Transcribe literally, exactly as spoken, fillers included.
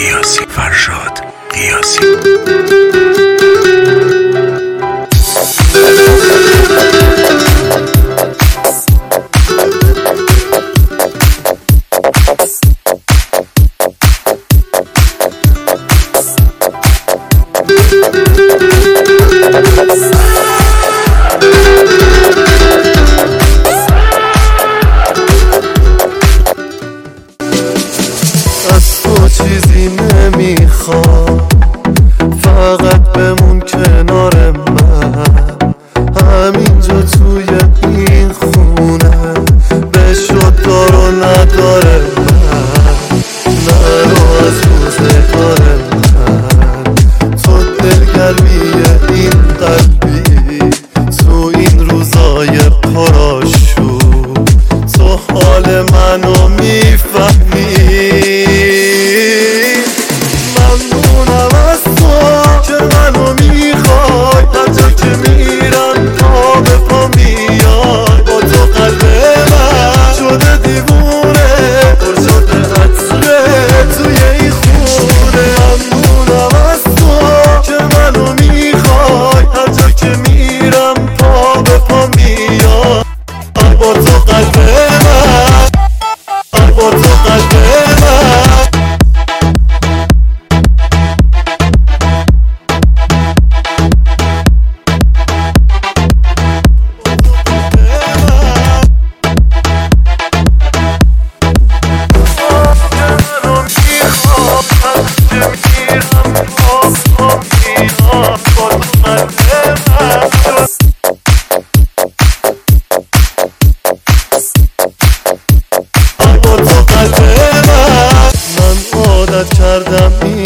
قیاسی فرشاد قیاسی. از تو چیزی نمیخوام، فقط بمون کنار من، همینجا توی این خونه بشد دار و نداره من، نرو از روزگار من، تو دلگرمی این قلبی تو این روزای پرآشوب، تو حال منو میفهمی. ممنونم از تو که منو میخوای، هر جا که میرم پا به پا میای، با تو قلب من شده دیوونه، پر شده عطره توی این خونه. ممنونم از تو که منو میخوای، هر جا که میرم پا به پا میای، با تو قلب من، با تو قلب من. من عادت کردم